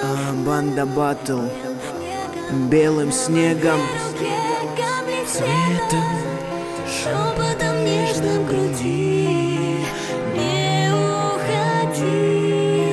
Банда Батл белым снегом, цветом, шепотом нежным груди. Не уходи.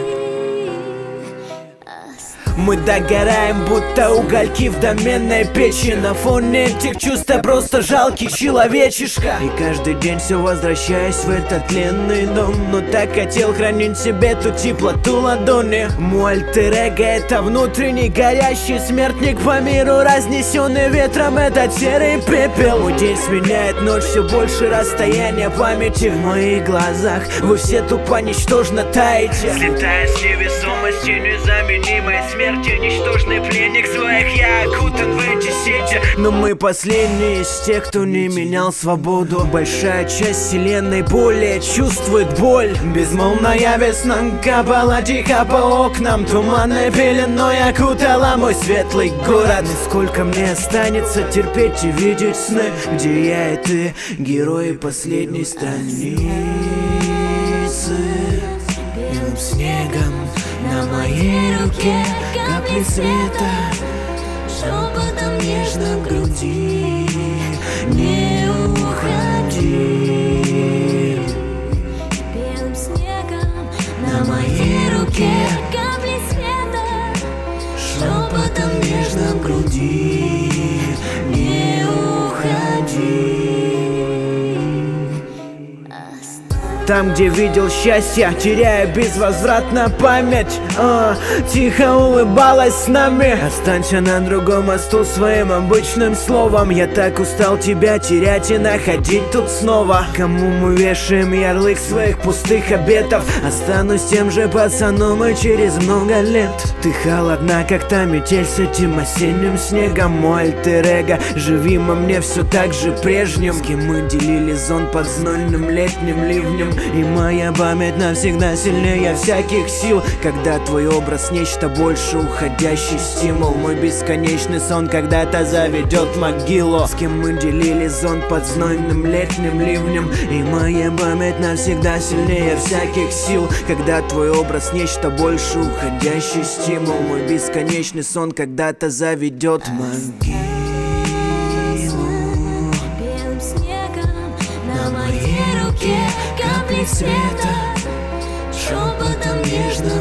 Мы догораем, будто угольки в доменной печи. На фоне этих чувств я просто жалкий человечишка. И каждый день все возвращаюсь в этот тленный дом, но так хотел хранить в себе ту теплоту ладони. Мой альтер-эго — это внутренний горящий смертник по миру, разнесенный ветром этот серый пепел. Мой день сменяет ночь, все больше расстояния памяти в моих глазах. Вы все тупо ничтожно таете, слетая с невесомостью незаменимой смерти. Ничтожный пленник своих, я окутан в эти сети. Но мы последние из тех, кто не менял свободу. Большая часть вселенной более чувствует боль. Безмолвная весна капала тихо по окнам, туманной пеленой окутала мой светлый город. Сколько мне останется терпеть и видеть сны, где я и ты, герои последней страницы. Белым снегом на моей руке капли света, шепотом нежно в груди. Не уходи. Белым снегом на моей руке капли света, шепотом нежно в груди. Не уходи. Там, где видел счастье, теряя безвозвратно память, тихо улыбалась с нами. Останься на другом мосту своим обычным словом. Я так устал тебя терять и находить тут снова. Кому мы вешаем ярлык своих пустых обетов? Останусь тем же пацаном и через много лет. Ты холодна, как та метель с этим осенним снегом. Мой альтер-эго, живи во мне все так же прежним. С кем мы делили зон под знойным летним ливнем. И моя память навсегда сильнее всяких сил. Когда твой образ нечто больше, уходящий стимул. Мой бесконечный сон когда-то заведет в могилу. С кем мы делили зонт под знойным летним ливнем. И моя память навсегда сильнее всяких сил. Когда твой образ нечто больше, уходящий стимул. Мой бесконечный сон когда-то заведет в могилу. Белым снегом на моей руке капли света, шепотом нежно